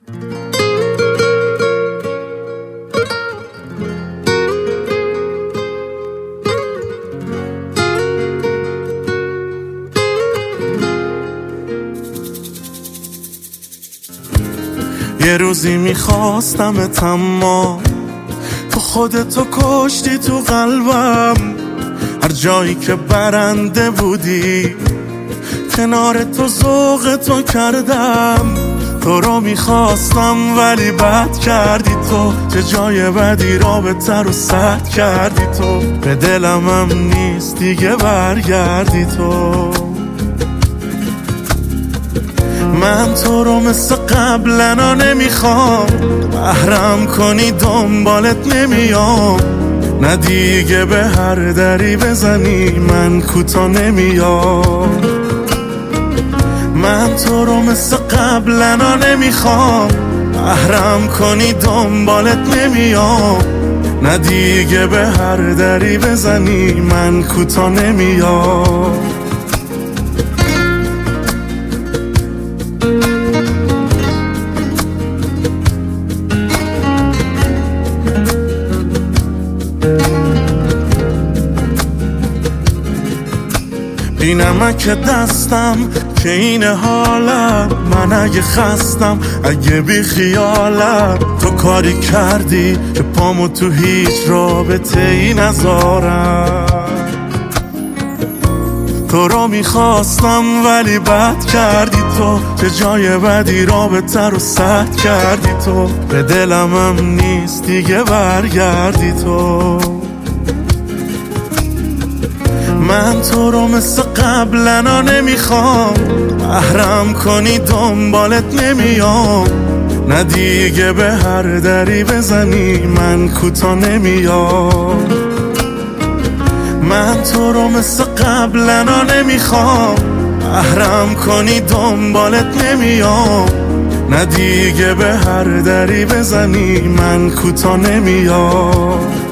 یه روزی میخواستمت اما تو خودتو کشتی تو قلبم. هر جایی که برنده بودی کنار تو ذوق تو کردم. تو رو میخواستم ولی بد کردی تو، چه جای بدی رابطه رو سد کردی تو. به دلم هم نیست دیگه برگردی تو. من تو رو مثل قبلنا نمیخوام، محرم کنی دنبالت نمیام. نه دیگه به هر دری بزنی من کوتا نمیام. من تو رو مثل قبلنا نمیخوام، محرم کنی دنبالت نمیام. نه دیگه به هر دری بزنی من کوتا نمیام. بی نمک دستم که این حالم، من اگه خستم اگه بی خیالم. تو کاری کردی که پامو تو هیچ رابطه ای نذارم. تو رو میخواستم ولی بد کردی تو، چه جای بدی رابطه رو سد کردی تو. به دلم هم نیست دیگه برگردی تو. من تو رو مثل قبلنا نمیخوام، محرم کنی دنبالت نمیام. نه دیگه به هر دری بزنی من کوتا نمیام. من تو رو مثل قبلنا نمیخوام، محرم کنی دنبالت نمیام. نه دیگه به هر دری بزنی من کوتا نمیام.